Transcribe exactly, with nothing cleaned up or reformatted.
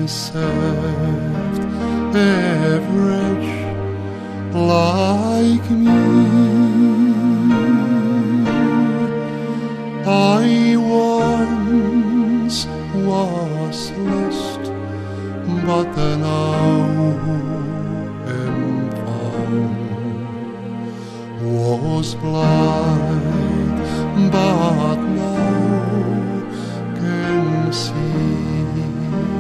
saved a wretch like me. I once was lost, but now am found. Was blind, but now can see.